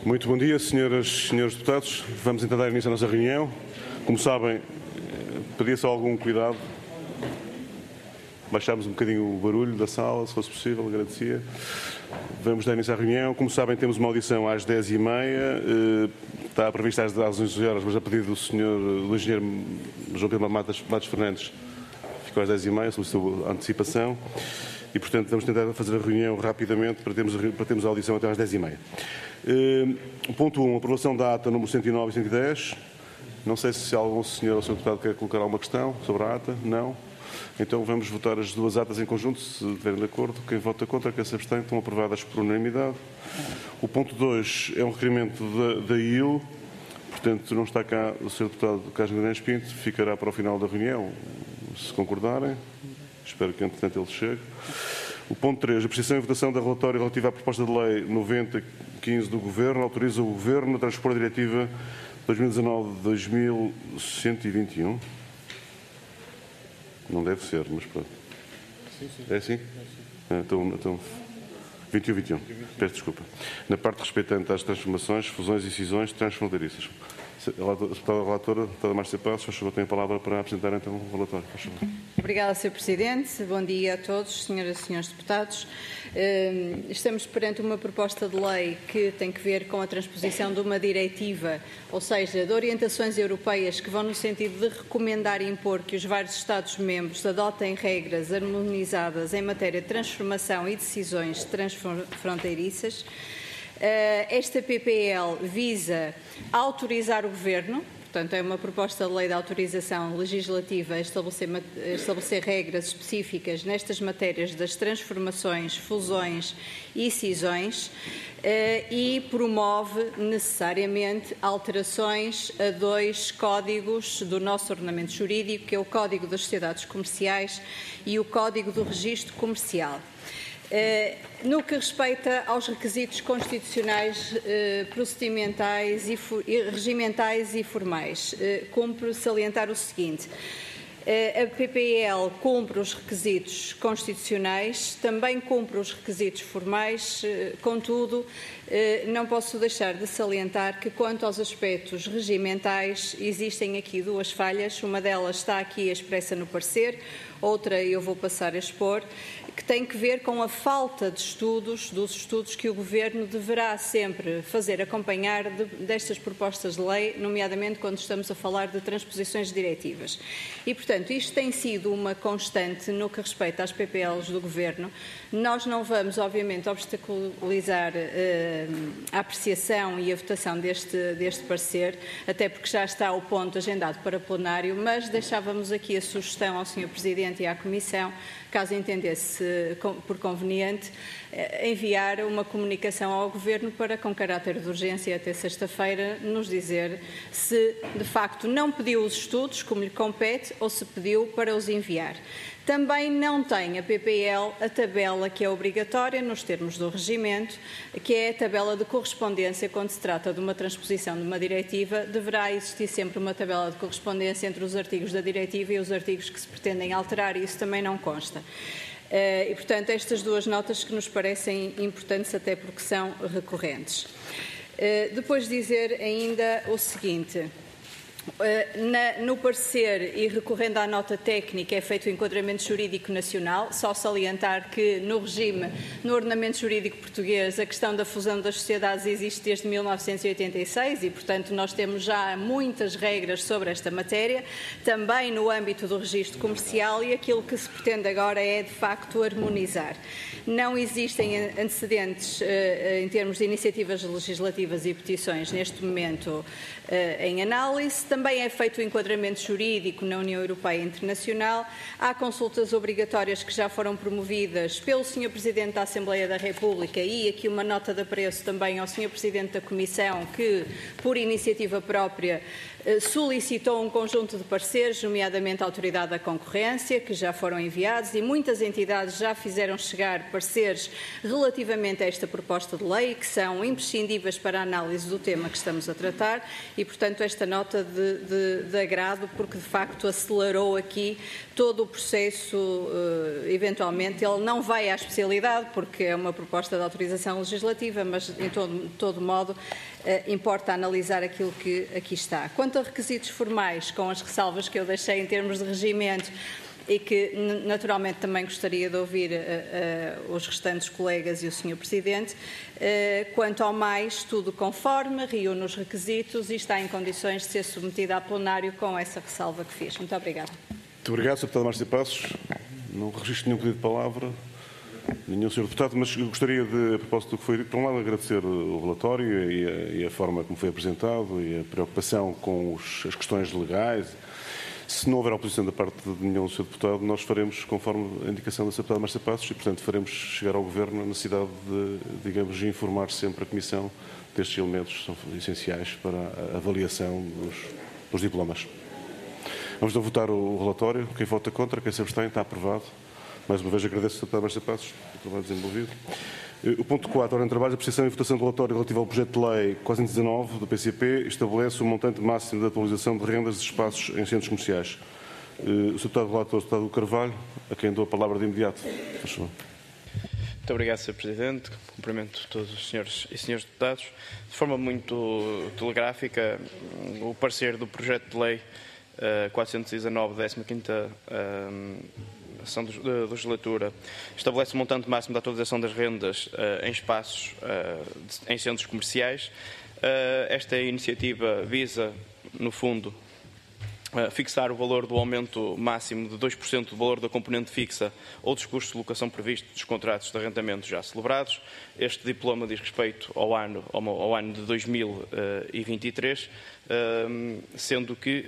Muito bom dia, senhoras e senhores deputados. Vamos então dar início à nossa reunião. Como sabem, pedia só algum cuidado. Baixámos um bocadinho o barulho da sala, se fosse possível, agradecia. Vamos dar início à reunião. Como sabem, temos uma audição às 10h30. Está prevista às 11 horas, mas a pedido do engenheiro João Pedro Matos Fernandes, ficou às 10h30, solicitou a antecipação. E, portanto, vamos tentar fazer a reunião rapidamente para termos a audição até às 10h30. Ponto 1, aprovação da ata número 109 e 110. Não sei se algum senhor ou senhor deputado quer colocar alguma questão sobre a ata. Não. Então vamos votar as duas atas em conjunto, se estiverem de acordo. Quem vota contra, quem se abstém, estão aprovadas por unanimidade. O ponto 2 é um requerimento da IL. Portanto, não está cá o senhor deputado Carlos Guimarães Pinto, ficará para o final da reunião, se concordarem. Espero que, entretanto, ele chegue. O ponto 3, apreciação e votação da relatória relativa à proposta de lei 9015 do Governo, autoriza o Governo a transpor a diretiva 2019-2121. Não deve ser, mas pronto. Sim. É assim? Então 21-21. Peço desculpa. Na parte respeitante às transformações, fusões e cisões transfronteiriças. A relatora, a deputada Márcia Passos, faz favor, tem a palavra para apresentar então o relatório. Faz favor. Obrigada, Sr. Presidente. Bom dia a todos, senhoras e senhores deputados. Estamos perante uma proposta de lei que tem que ver com a transposição de uma diretiva, ou seja, de orientações europeias que vão no sentido de recomendar e impor que os vários Estados-membros adotem regras harmonizadas em matéria de transformação e decisões transfronteiriças. Esta PPL visa autorizar o Governo, portanto é uma proposta de lei de autorização legislativa a estabelecer regras específicas nestas matérias das transformações, fusões e cisões e promove necessariamente alterações a dois códigos do nosso ordenamento jurídico, que é o Código das Sociedades Comerciais e o Código do Registro Comercial. No que respeita aos requisitos constitucionais, procedimentais e regimentais e formais, cumpre salientar o seguinte. A PPL cumpre os requisitos constitucionais, também cumpre os requisitos formais, contudo, não posso deixar de salientar que, quanto aos aspectos regimentais, existem aqui duas falhas. Uma delas está aqui expressa no parecer, outra eu vou passar a expor, que tem que ver com a falta de estudos, dos estudos que o Governo deverá sempre fazer acompanhar destas propostas de lei, nomeadamente quando estamos a falar de transposições de diretivas. E, portanto, isto tem sido uma constante no que respeita às PPLs do Governo. Nós não vamos, obviamente, obstaculizar a apreciação e a votação deste parecer, até porque já está o ponto agendado para plenário, mas deixávamos aqui a sugestão ao Sr. Presidente e à Comissão, caso entendesse por conveniente, enviar uma comunicação ao Governo para, com caráter de urgência até sexta-feira, nos dizer se, de facto, não pediu os estudos, como lhe compete, ou se pediu para os enviar. Também não tem a PPL a tabela que é obrigatória nos termos do regimento, que é a tabela de correspondência quando se trata de uma transposição de uma diretiva. Deverá existir sempre uma tabela de correspondência entre os artigos da diretiva e os artigos que se pretendem alterar, e isso também não consta. E, portanto, estas duas notas que nos parecem importantes, até porque são recorrentes. Depois dizer ainda o seguinte. No parecer e recorrendo à nota técnica é feito o enquadramento jurídico nacional, só salientar que no ordenamento jurídico português a questão da fusão das sociedades existe desde 1986 e, portanto, nós temos já muitas regras sobre esta matéria, também no âmbito do registro comercial, e aquilo que se pretende agora é, de facto, harmonizar. Não existem antecedentes em termos de iniciativas legislativas e petições neste momento em análise. Também é feito o enquadramento jurídico na União Europeia e Internacional. Há consultas obrigatórias que já foram promovidas pelo Sr. Presidente da Assembleia da República e aqui uma nota de apreço também ao Sr. Presidente da Comissão, que, por iniciativa própria, solicitou um conjunto de pareceres, nomeadamente a Autoridade da Concorrência, que já foram enviados, e muitas entidades já fizeram chegar pareceres relativamente a esta proposta de lei, que são imprescindíveis para a análise do tema que estamos a tratar, e, portanto, esta nota de de agrado, porque de facto acelerou aqui todo o processo. Eventualmente ele não vai à especialidade, porque é uma proposta de autorização legislativa, mas em todo modo importa analisar aquilo que aqui está. Quanto a requisitos formais, com as ressalvas que eu deixei em termos de regimento, e que naturalmente também gostaria de ouvir os restantes colegas e o Sr. Presidente. Quanto ao mais, tudo conforme, reúne os requisitos e está em condições de ser submetido a plenário com essa ressalva que fiz. Muito obrigada. Muito obrigado, Sr. Deputado Márcia Passos. Não registro nenhum pedido de palavra, nenhum Sr. Deputado, mas gostaria de, a propósito do que foi dito, por um lado agradecer o relatório e a forma como foi apresentado e a preocupação com as questões legais. Se não houver oposição da parte de nenhum Sr. Deputado, nós faremos conforme a indicação da Sra. Deputada Márcia Passos e, portanto, faremos chegar ao Governo a necessidade de, digamos, informar sempre a Comissão destes elementos que são essenciais para a avaliação dos diplomas. Vamos então votar o relatório. Quem vota contra, quem se abstém, está aprovado. Mais uma vez agradeço a Sra. Deputada Márcia Passos pelo trabalho desenvolvido. O ponto 4, ordem de trabalho, apreciação e votação do relatório relativo ao projeto de lei 419 do PCP, estabelece o montante máximo de atualização de rendas de espaços em centros comerciais. O Sr. Deputado Relator, o Sr. Deputado Carvalho, a quem dou a palavra de imediato. Faz favor. Muito obrigado, Sr. Presidente. Cumprimento todos os senhores e senhores deputados. De forma muito telegráfica, o parecer do projeto de lei 419, 15ª sessão de legislatura, estabelece o montante máximo da atualização das rendas em espaços em centros comerciais. Esta iniciativa visa, no fundo, fixar o valor do aumento máximo de 2% do valor da componente fixa ou dos custos de locação previstos dos contratos de arrendamento já celebrados. Este diploma diz respeito ao ano de 2023, sendo que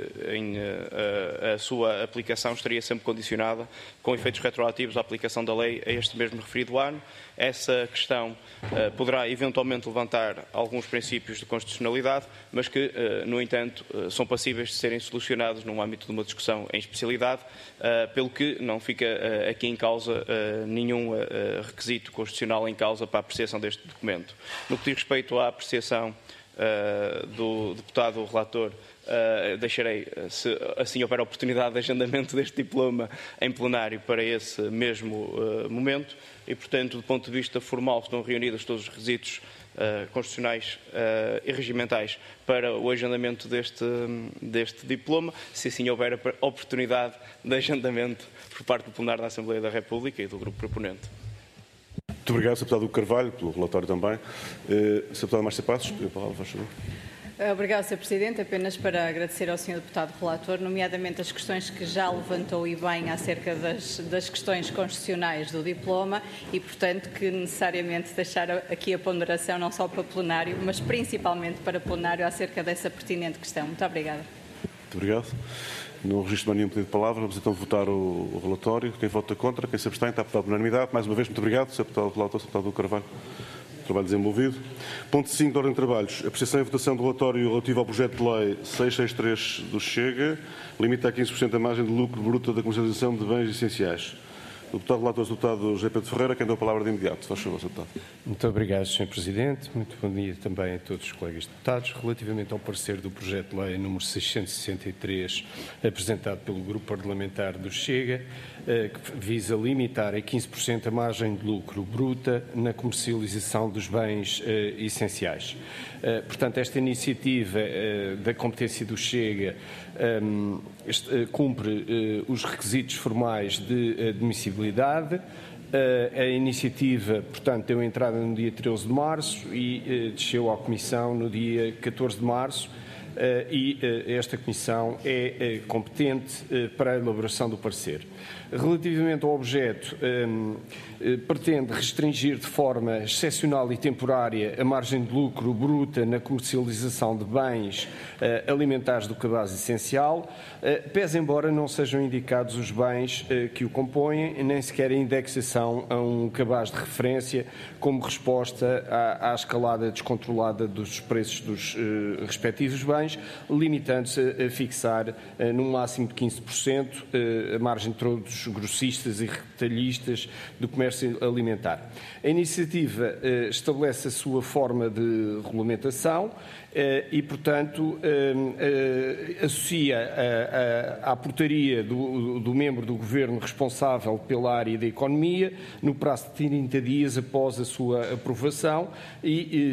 a sua aplicação estaria sempre condicionada, com efeitos retroativos, à aplicação da lei a este mesmo referido ano. Essa questão poderá eventualmente levantar alguns princípios de constitucionalidade, mas que, no entanto, são passíveis de serem solucionados no âmbito de uma discussão em especialidade, pelo que não fica aqui em causa nenhum requisito constitucional em causa para a apreciação deste documento. No que diz respeito à apreciação do deputado relator, deixarei, se assim houver oportunidade, de agendamento deste diploma em plenário para esse mesmo momento e, portanto, do ponto de vista formal, estão reunidos todos os requisitos constitucionais e regimentais para o agendamento deste diploma, se assim houver oportunidade de agendamento por parte do plenário da Assembleia da República e do grupo proponente. Muito obrigado, Sr. Deputado Carvalho, pelo relatório também. Sr. Deputado Márcia Passos, a palavra, faz favor. Obrigado, Sr. Presidente. Apenas para agradecer ao Sr. Deputado Relator, nomeadamente as questões que já levantou e bem acerca das questões constitucionais do diploma e, portanto, que necessariamente deixar aqui a ponderação não só para plenário, mas principalmente para plenário acerca dessa pertinente questão. Muito obrigada. Muito obrigado. Não registro mais nenhum pedido de palavra. Vamos então votar o relatório. Quem vota contra, quem se abstém, está aprovado por unanimidade. Mais uma vez, muito obrigado, Sr. Deputado Relator, Sr. Deputado Carvalho. Trabalho desenvolvido. Ponto 5 da ordem de trabalhos. Apreciação e votação do relatório relativo ao projeto de lei 663 do Chega, limita a 15% a margem de lucro bruta da comercialização de bens essenciais. O deputado relator, o deputado José Pedro Ferreira, quem deu a palavra de imediato. Faz favor, Sr. Deputado. Muito obrigado, Sr. Presidente. Muito bom dia também a todos os colegas deputados. Relativamente ao parecer do projeto de lei número 663, apresentado pelo Grupo Parlamentar do Chega, que visa limitar a 15% a margem de lucro bruta na comercialização dos bens essenciais. Portanto, esta iniciativa da competência do Chega cumpre os requisitos formais de admissibilidade. A iniciativa, portanto, deu entrada no dia 13 de março e desceu à Comissão no dia 14 de março. E esta Comissão é competente para a elaboração do parecer. Relativamente ao objeto, pretende restringir de forma excepcional e temporária a margem de lucro bruta na comercialização de bens alimentares do cabaz essencial, pese embora não sejam indicados os bens que o compõem, nem sequer a indexação a um cabaz de referência como resposta à escalada descontrolada dos preços dos respectivos bens, bens, limitando-se a fixar num máximo de 15% a margem de todos os grossistas e retalhistas do comércio alimentar. A iniciativa estabelece a sua forma de regulamentação e, portanto, associa à portaria do membro do Governo responsável pela área da economia no prazo de 30 dias após a sua aprovação e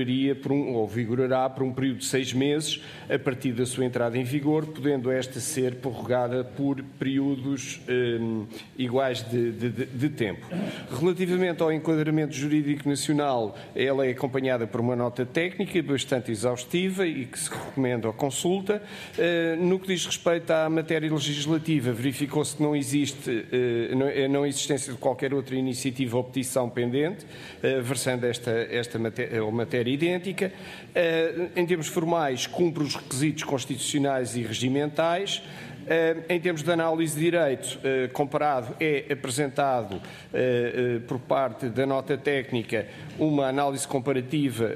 vigorará por um período de 6 meses a partir da sua entrada em vigor, podendo esta ser prorrogada por períodos iguais de tempo. Relativamente ao enquadramento jurídico nacional, ela é acompanhada por uma nota técnica bastante exaustiva e que se recomenda à consulta. No que diz respeito à matéria legislativa, verificou-se que não existe não existência de qualquer outra iniciativa ou petição pendente, versando esta matéria idêntica. Em termos formais, cumpre os requisitos constitucionais e regimentais. Em termos de análise de direito comparado, é apresentado por parte da nota técnica uma análise comparativa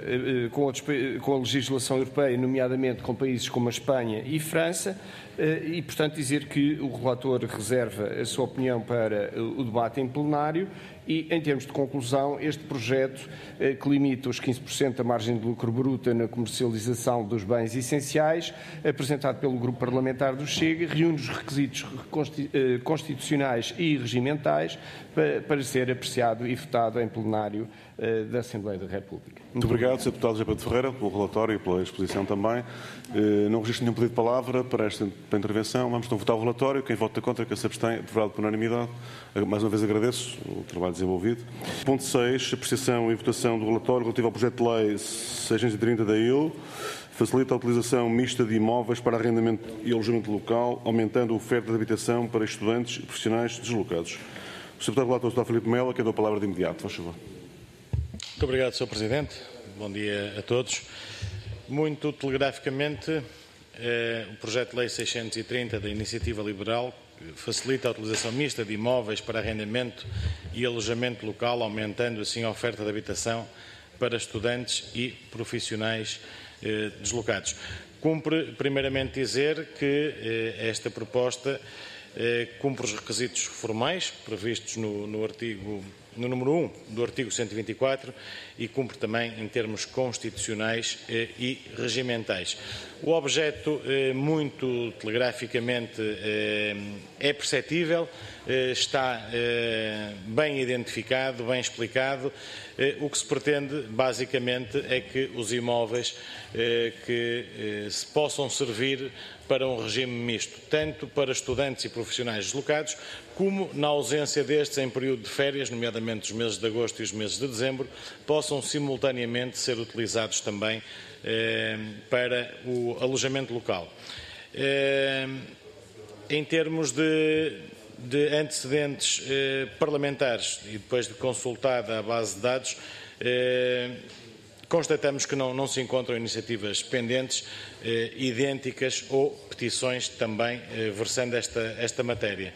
com a legislação europeia, nomeadamente com países como a Espanha e França, e, portanto, dizer que o relator reserva a sua opinião para o debate em plenário. E, em termos de conclusão, este projeto, que limita os 15% da margem de lucro bruta na comercialização dos bens essenciais, apresentado pelo Grupo Parlamentar do Chega, reúne os requisitos constitucionais e regimentais para ser apreciado e votado em plenário da Assembleia da República. Muito obrigado, Sr. Deputado José Pedro Ferreira, pelo relatório e pela exposição também. Não registro nenhum pedido de palavra para esta intervenção. Vamos então votar o relatório. Quem vota contra, quem se abstém, aprovado por unanimidade. Mais uma vez agradeço o trabalho desenvolvido. Ponto 6, apreciação e votação do relatório relativo ao projeto de lei 630 da IL, facilita a utilização mista de imóveis para arrendamento e alojamento local, aumentando a oferta de habitação para estudantes e profissionais deslocados. O Sr. Deputado Relator, Dr. Filipe Melo, que dou a palavra de imediato. Faz favor. Muito obrigado, Sr. Presidente. Bom dia a todos. Muito telegraficamente, o projeto de lei 630 da Iniciativa Liberal facilita a utilização mista de imóveis para arrendamento e alojamento local, aumentando assim a oferta de habitação para estudantes e profissionais deslocados. Cumpre, primeiramente, dizer que esta proposta cumpre os requisitos formais previstos no número 1 do artigo 124 e cumpre também em termos constitucionais e regimentais. O objeto, muito telegraficamente, é perceptível, está bem identificado, bem explicado. O que se pretende, basicamente, é que os imóveis que se possam servir para um regime misto, tanto para estudantes e profissionais deslocados, como, na ausência destes em período de férias, nomeadamente os meses de agosto e os meses de dezembro, possam simultaneamente ser utilizados também para o alojamento local. Em termos de antecedentes parlamentares e depois de consultada a base de dados, constatamos que não se encontram iniciativas pendentes idênticas ou petições também versando esta matéria.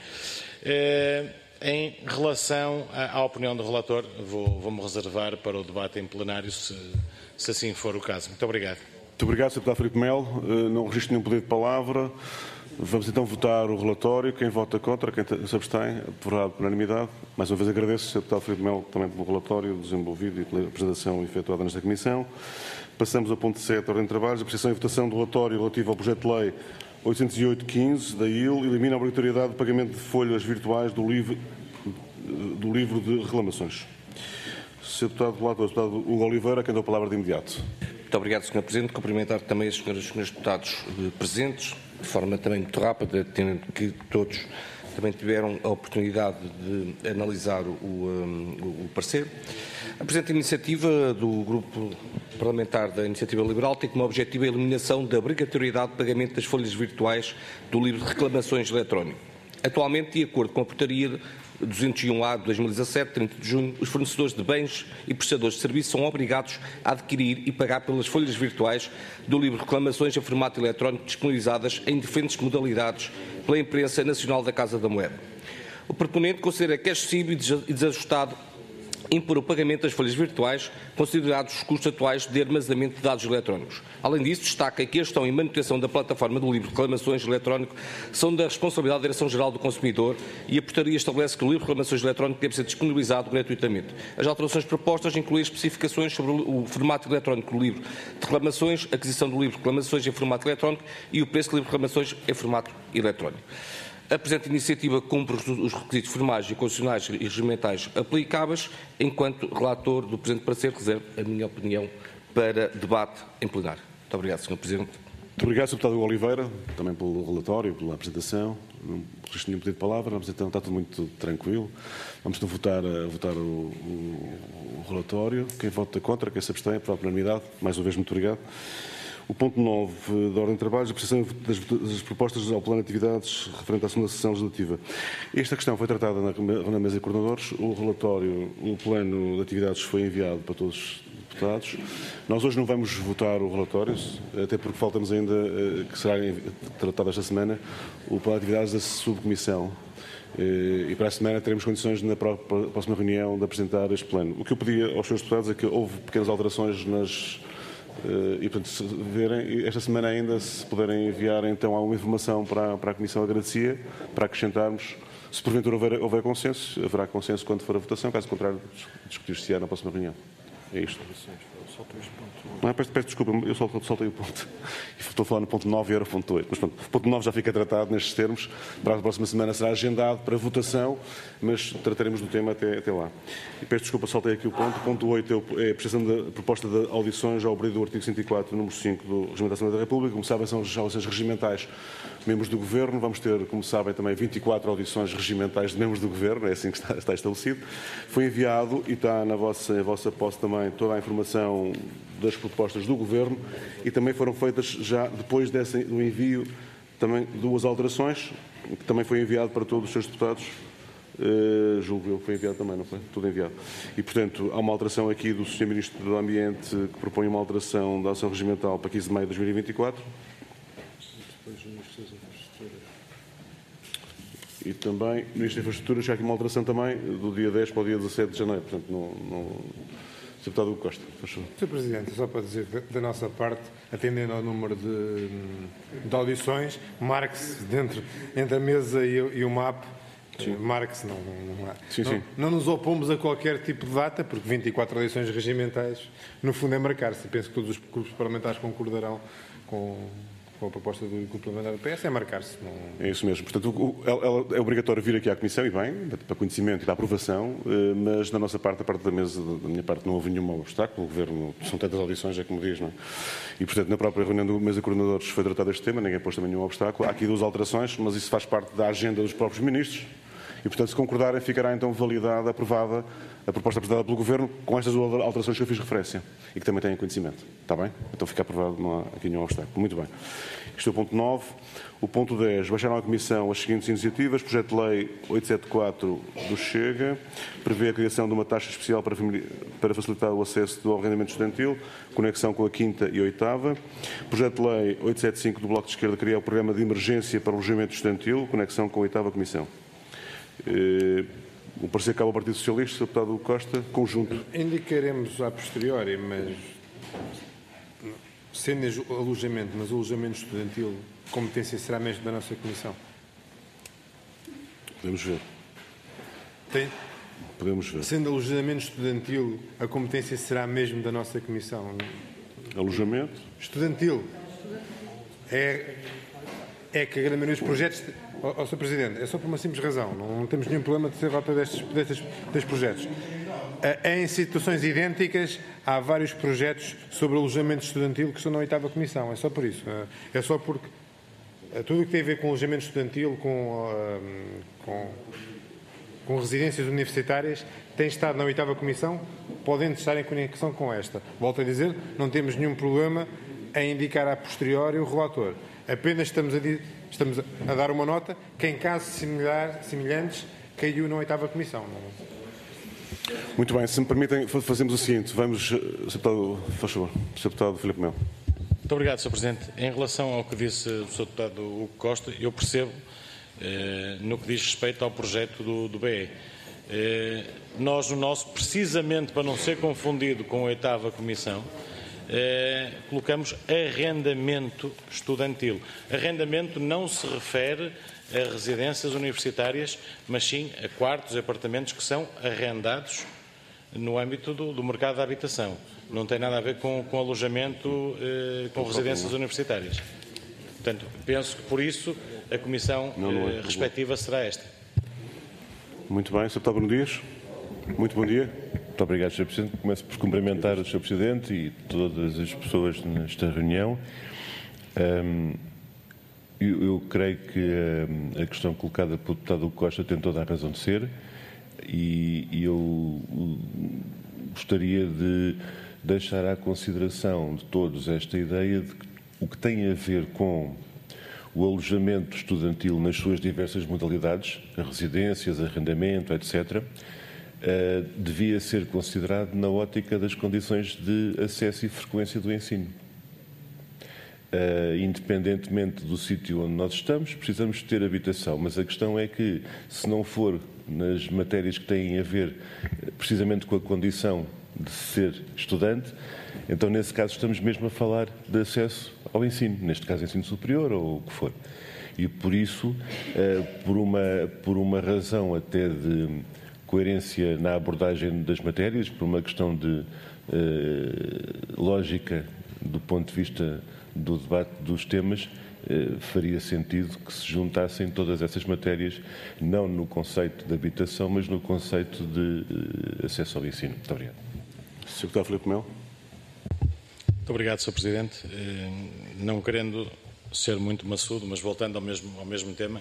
Em relação à opinião do relator, vou-me reservar para o debate em plenário, se assim for o caso. Muito obrigado. Muito obrigado, Sr. Deputado Filipe Melo. Não registro nenhum pedido de palavra. Vamos então votar o relatório. Quem vota contra, quem se abstém, aprovado por unanimidade. Mais uma vez agradeço, Sr. Deputado Filipe Melo, também pelo relatório desenvolvido e pela apresentação efetuada nesta Comissão. Passamos ao ponto 7, Ordem de Trabalhos, apreciação e votação do relatório relativo ao projeto de lei 808-15 da IL, elimina a obrigatoriedade de pagamento de folhas virtuais do livro de reclamações. Sr. Deputado Relator, Sr. Deputado Hugo Oliveira, quem deu a palavra de imediato. Muito obrigado, Sr. Presidente. Cumprimentar também as senhoras e senhores deputados presentes, de forma também muito rápida, tendo que todos também tiveram a oportunidade de analisar o parecer. A presente iniciativa do Grupo Parlamentar da Iniciativa Liberal tem como objetivo a eliminação da obrigatoriedade de pagamento das folhas virtuais do livro de reclamações eletrónico. Atualmente, de acordo com a portaria 201-A de 2017, 30 de junho, os fornecedores de bens e prestadores de serviços são obrigados a adquirir e pagar pelas folhas virtuais do livro de reclamações em formato eletrónico disponibilizadas em diferentes modalidades pela imprensa nacional da Casa da Moeda. O proponente considera que é excessivo e desajustado impor o pagamento das folhas virtuais, considerados os custos atuais de armazenamento de dados eletrónicos. Além disso, destaca que a gestão e manutenção da plataforma do livro de reclamações eletrónico são da responsabilidade da Direção-Geral do Consumidor e a portaria estabelece que o livro de reclamações eletrónico deve ser disponibilizado gratuitamente. As alterações propostas incluem especificações sobre o formato eletrónico do livro de reclamações, a aquisição do livro de reclamações em formato eletrónico e o preço do livro de reclamações em formato eletrónico. A presente iniciativa cumpre os requisitos formais e constitucionais e regimentais aplicáveis. Enquanto relator do presente parecer, reservo a minha opinião para debate em plenário. Muito obrigado, Sr. Presidente. Muito obrigado, Sr. Deputado Oliveira, também pelo relatório, pela apresentação. Não existe nenhum pedido de palavra, então está tudo muito tranquilo. Vamos então votar o relatório. Quem vota contra, quem se abstém, aprovado por unanimidade. Mais uma vez, muito obrigado. O ponto 9 da Ordem de Trabalhos, a apreciação das propostas ao plano de atividades referente à segunda sessão legislativa. Esta questão foi tratada na mesa de coordenadores. O relatório, o plano de atividades foi enviado para todos os deputados. Nós hoje não vamos votar o relatório, até porque faltamos ainda, que será tratado esta semana, o plano de atividades da subcomissão. E para a semana teremos condições na próxima reunião de apresentar este plano. O que eu pedi aos senhores deputados é que houve pequenas alterações e, portanto, se verem, esta semana ainda, se puderem enviar então alguma informação para a Comissão, agradecia, para acrescentarmos. Se porventura houver consenso, haverá consenso quando for a votação, caso contrário, discutir-se-á na próxima reunião. É isto. Não, peço desculpa, eu soltei o ponto. Estou a falar no ponto 9 e era o ponto 8. Mas pronto, o ponto 9 já fica tratado nestes termos. Para a próxima semana será agendado para votação, mas trataremos do tema até lá. E peço desculpa, soltei aqui o ponto. O ponto 8 é a apreciação da proposta de audições ao abrigo do artigo 104, número 5 do Regimento da Assembleia da República. Como sabem, são as audições regimentais de membros do Governo. Vamos ter, como sabem, também 24 audições regimentais de membros do Governo. É assim que está estabelecido. Foi enviado e está na vossa posse também toda a informação das propostas do Governo e também foram feitas já depois do envio também 2 alterações, que também foi enviado para todos os seus deputados, julgo eu que foi enviado também, não foi? Tudo enviado. E, portanto, há uma alteração aqui do Sr. Ministro do Ambiente que propõe uma alteração da ação regimental para 15 de maio de 2024. E também, no Ministro da Infraestrutura, já há aqui uma alteração também do dia 10 para o dia 17 de janeiro. Portanto, Sr. Deputado Hugo Costa, por favor. Sr. Presidente, só para dizer, da nossa parte, atendendo ao número de audições, marque-se entre a mesa e o MAP, marque-se, não nos opomos a qualquer tipo de data, porque 24 audições regimentais, no fundo, é marcar-se. Penso que todos os grupos parlamentares concordarão com a proposta do grupo parlamentar do PS, é marcar-se. É isso mesmo. Portanto, é obrigatório vir aqui à Comissão, e bem, para conhecimento e para aprovação, mas da nossa parte, a parte da mesa, da minha parte, não houve nenhum obstáculo. O Governo, são tantas audições, é como diz, não é? E, portanto, na própria reunião do Mesa de Coordenadores foi tratado este tema, ninguém pôs também nenhum obstáculo. Há aqui 2 alterações, mas isso faz parte da agenda dos próprios ministros. E, portanto, se concordarem, ficará então validada, aprovada a proposta apresentada pelo Governo com estas 2 alterações que eu fiz referência e que também têm conhecimento. Está bem? Então fica aprovado, não há aqui nenhum obstáculo. Muito bem. Isto é o ponto 9. O ponto 10. Baixaram à Comissão as seguintes iniciativas. Projeto de Lei 874 do Chega prevê a criação de uma taxa especial para facilitar o acesso ao rendimento estudantil, conexão com a 5ª e 8ª. Projeto de Lei 875 do Bloco de Esquerda cria o Programa de Emergência para o Alojamento Estudantil, conexão com a 8ª Comissão. O parecer cabe ao Partido Socialista, Sr. Deputado Costa, conjunto. Indicaremos a posteriori, mas sendo alojamento, mas o alojamento estudantil, a competência será mesmo da nossa Comissão? Podemos ver. Podemos ver. Sendo alojamento estudantil, a competência será mesmo da nossa Comissão? Alojamento? Estudantil. É que a grande maioria dos projetos... Sr. Presidente, é só por uma simples razão. Não temos nenhum problema de ser rota destes projetos. Em situações idênticas, há vários projetos sobre alojamento estudantil que estão na 8ª Comissão. É só por isso. É só porque tudo o que tem a ver com alojamento estudantil, com residências universitárias, tem estado na 8ª Comissão, podendo estar em conexão com esta. Volto a dizer, não temos nenhum problema em indicar a posteriori o relator. Apenas estamos a dar uma nota que, em casos semelhantes, caiu na 8ª Comissão. Muito bem, se me permitem, fazemos o seguinte. Vamos, Sr. Deputado Filipe Melo. Muito obrigado, Sr. Presidente. Em relação ao que disse o Sr. Deputado Hugo Costa, eu percebo no que diz respeito ao projeto do BE. Nós, no nosso, precisamente para não ser confundido com a 8ª Comissão, colocamos arrendamento estudantil. Arrendamento não se refere a residências universitárias, mas sim a quartos e apartamentos que são arrendados no âmbito do mercado da habitação. Não tem nada a ver com alojamento com residências universitárias. Portanto, penso que por isso a comissão respectiva será esta. Muito bem, Sr. Deputado Bruno Dias. Muito bom dia. Muito obrigado, Sr. Presidente. Começo por cumprimentar o Sr. Presidente e todas as pessoas nesta reunião. Eu creio que a questão colocada pelo deputado Hugo Costa tem toda a razão de ser e eu gostaria de deixar à consideração de todos esta ideia de que o que tem a ver com o alojamento estudantil nas suas diversas modalidades, residências, arrendamento, etc., devia ser considerado na ótica das condições de acesso e frequência do ensino. Independentemente do sítio onde nós estamos, precisamos ter habitação, mas a questão é que, se não for nas matérias que têm a ver precisamente com a condição de ser estudante, então nesse caso estamos mesmo a falar de acesso ao ensino, neste caso ensino superior ou o que for. E por isso, por uma razão até de coerência na abordagem das matérias, por uma questão de lógica do ponto de vista do debate dos temas, faria sentido que se juntassem todas essas matérias, não no conceito de habitação, mas no conceito de acesso ao ensino. Muito obrigado. Sr. Deputado Filipe Melo. Muito obrigado, Sr. Presidente. Não querendo ser muito maçudo, mas voltando ao mesmo tema,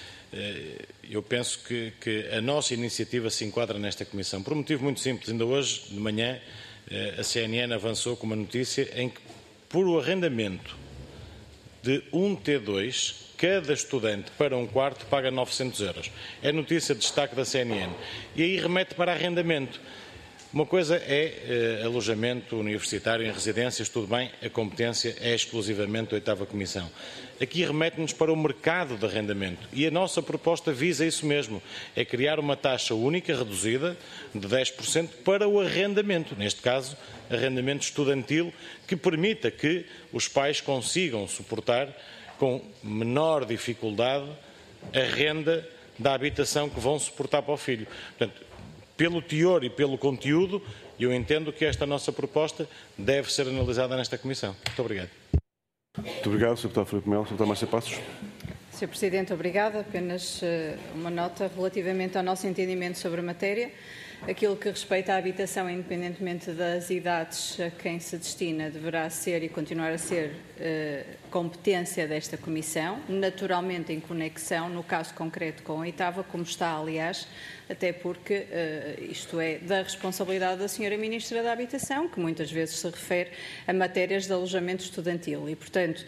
eu penso que a nossa iniciativa se enquadra nesta Comissão, por um motivo muito simples. Ainda hoje, de manhã, a CNN avançou com uma notícia em que, por o arrendamento de um T2, cada estudante para um quarto paga 900 euros. É notícia de destaque da CNN. E aí remete para arrendamento. Uma coisa é alojamento universitário em residências, tudo bem, a competência é exclusivamente da 8ª Comissão. Aqui remete-nos para o mercado de arrendamento e a nossa proposta visa isso mesmo, é criar uma taxa única reduzida de 10% para o arrendamento, neste caso, arrendamento estudantil, que permita que os pais consigam suportar com menor dificuldade a renda da habitação que vão suportar para o filho. Portanto, pelo teor e pelo conteúdo, eu entendo que esta nossa proposta deve ser analisada nesta Comissão. Muito obrigado. Muito obrigado, Sr. Deputado Filipe Melo. Sr. Deputado Márcia Passos. Sr. Presidente, obrigada. Apenas uma nota relativamente ao nosso entendimento sobre a matéria. Aquilo que respeita à habitação, independentemente das idades a quem se destina, deverá ser e continuar a ser competência desta Comissão, naturalmente em conexão, no caso concreto, com a 8ª, como está, aliás, até porque isto é da responsabilidade da Sra. Ministra da Habitação, que muitas vezes se refere a matérias de alojamento estudantil. E, portanto,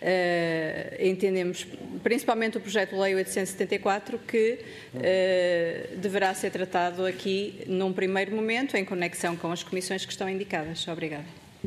entendemos, principalmente o projeto de lei 874, que deverá ser tratado aqui num primeiro momento, em conexão com as comissões que estão indicadas. Obrigada.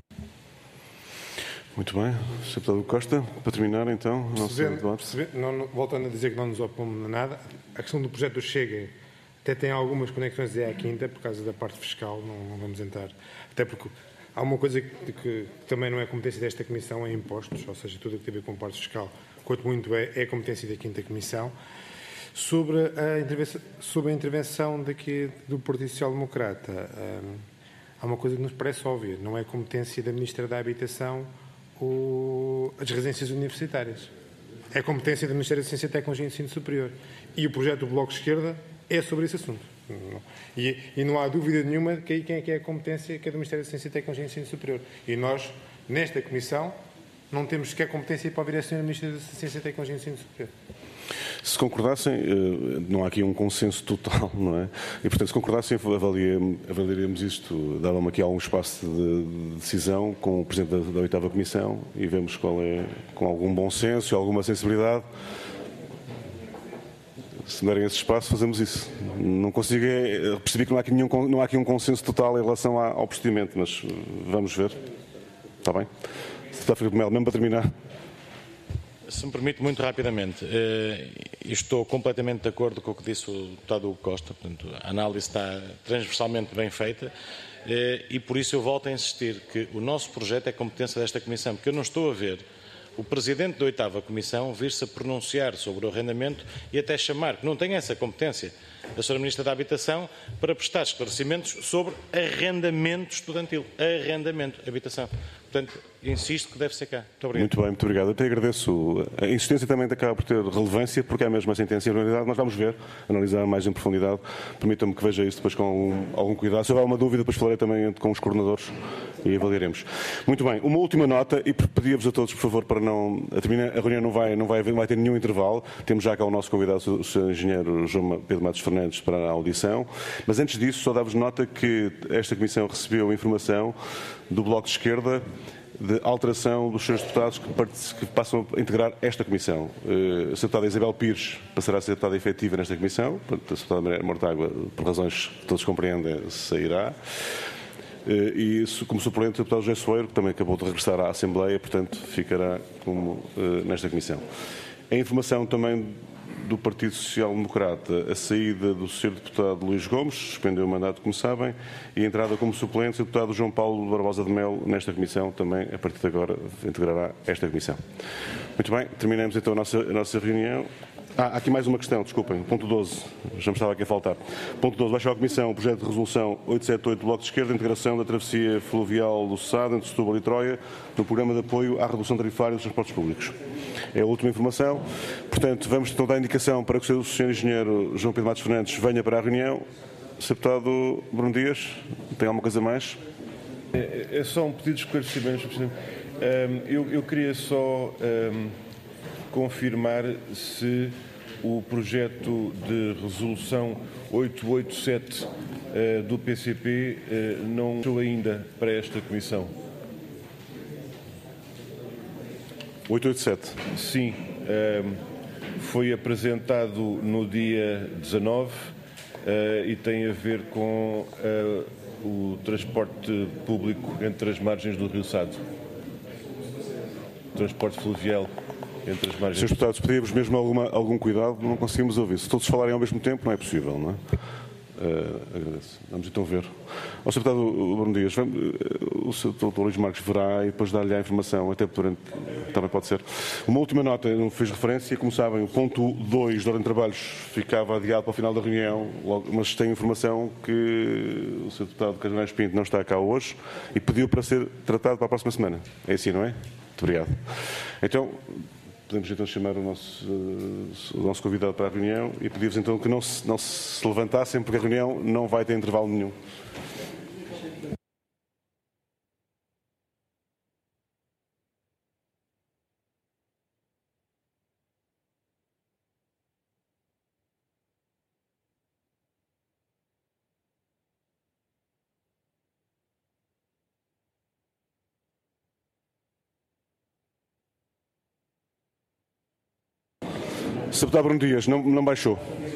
Muito bem. Sr. Deputado Costa, para terminar, então, o nosso debate. Voltando a dizer que não nos opomos a nada, a questão do projeto do Chega até tem algumas conexões à quinta, por causa da parte fiscal, não vamos entrar. Até porque há uma coisa que também não é competência desta Comissão, é impostos, ou seja, tudo o que tem a ver com parte fiscal, quanto muito é competência da 5ª Comissão. Sobre a intervenção daqui do Partido Social Democrata, há uma coisa que nos parece óbvia, não é competência da Ministra da Habitação as residências universitárias. É competência do Ministério da Ciência, Tecnologia e Ensino Superior. E o projeto do Bloco de Esquerda é sobre esse assunto. E não há dúvida nenhuma de quem é que é a competência que é do Ministério da Ciência, Tecnologia e Ensino Superior. E nós, nesta Comissão, não temos sequer competência para ouvir a Sra. Ministra da Ciência, Tecnologia e Ensino Superior. Se concordassem, não há aqui um consenso total, não é? E, portanto, se concordassem, avaliaríamos isto, dava-me aqui algum espaço de decisão com o Presidente da 8ª Comissão e vemos qual é, com algum bom senso e alguma sensibilidade, se me derem esse espaço, fazemos isso. Não consigo, percebi que não há aqui um consenso total em relação ao procedimento, mas vamos ver. Está bem? Deputado Filipe Melo, mesmo para terminar. Se me permite, muito rapidamente, estou completamente de acordo com o que disse o deputado Hugo Costa, portanto, a análise está transversalmente bem feita e por isso eu volto a insistir que o nosso projeto é competência desta Comissão, porque eu não estou a ver o Presidente da 8ª Comissão vir-se a pronunciar sobre o arrendamento e até chamar, que não tem essa competência, a Sra. Ministra da Habitação para prestar esclarecimentos sobre arrendamento estudantil, arrendamento, habitação. Portanto, insisto que deve ser cá. Muito obrigado. Muito bem, muito obrigado. Até agradeço. A insistência também acaba por ter relevância, porque é mesmo essa intencionalidade. Nós vamos ver, analisar mais em profundidade. Permitam-me que veja isso depois com algum cuidado. Se houver uma dúvida, depois falarei também com os coordenadores e avaliaremos. Muito bem, uma última nota, e pedia-vos a todos, por favor, para não... A reunião não vai ter nenhum intervalo. Temos já cá o nosso convidado, o Sr. Engenheiro João Pedro Matos Fernandes, para a audição. Mas antes disso, só dar-vos nota que esta Comissão recebeu informação do Bloco de Esquerda de alteração dos seus deputados que passam a integrar esta Comissão. A deputada Isabel Pires passará a ser deputada efetiva nesta Comissão, a deputada Mortágua, por razões que todos compreendem, sairá. E como suplente o deputado José Soeiro, que também acabou de regressar à Assembleia, portanto ficará como nesta Comissão. A informação também do Partido Social Democrata, a saída do Sr. Deputado Luís Gomes, suspendeu o mandato, como sabem, e a entrada como suplente do Deputado João Paulo Barbosa de Melo nesta Comissão, também a partir de agora integrará esta Comissão. Muito bem, terminamos então a nossa reunião. Há aqui mais uma questão, desculpem. Ponto 12. Já me estava aqui a faltar. Ponto 12. Baixa à Comissão o projeto de resolução 878 do Bloco de Esquerda, integração da travessia fluvial do Sado entre Setúbal e Troia, no programa de apoio à redução tarifária dos transportes públicos. É a última informação. Portanto, vamos então dar indicação para que o Sr. Engenheiro João Pedro Matos Fernandes venha para a reunião. Sr. Deputado Bruno Dias, tem alguma coisa mais? É só um pedido de esclarecimento, Sr. Presidente. Eu queria só... confirmar se o projeto de resolução 887 do PCP não entrou ainda para esta Comissão. 887? Sim. Foi apresentado no dia 19 e tem a ver com o transporte público entre as margens do Rio Sado. Transporte fluvial. Entre as margens. Srs. Deputados, pedíamos mesmo algum cuidado, não conseguimos ouvir. Se todos falarem ao mesmo tempo, não é possível, não é? Agradeço. Vamos então ver. Ao Sr. Deputado Bruno Dias, o Sr. Dr. Luís Marques verá e depois dar-lhe a informação, até durante, também pode ser. Uma última nota, eu não fiz referência, como sabem, o ponto 2 da ordem de trabalhos ficava adiado para o final da reunião, mas tenho informação que o Sr. Deputado Carneiro Pinto não está cá hoje e pediu para ser tratado para a próxima semana. É assim, não é? Muito obrigado. Então, podemos então chamar o nosso convidado para a reunião e pedir-vos então que não se levantassem, porque a reunião não vai ter intervalo nenhum. Sr. Deputado Bruno Dias, não baixou.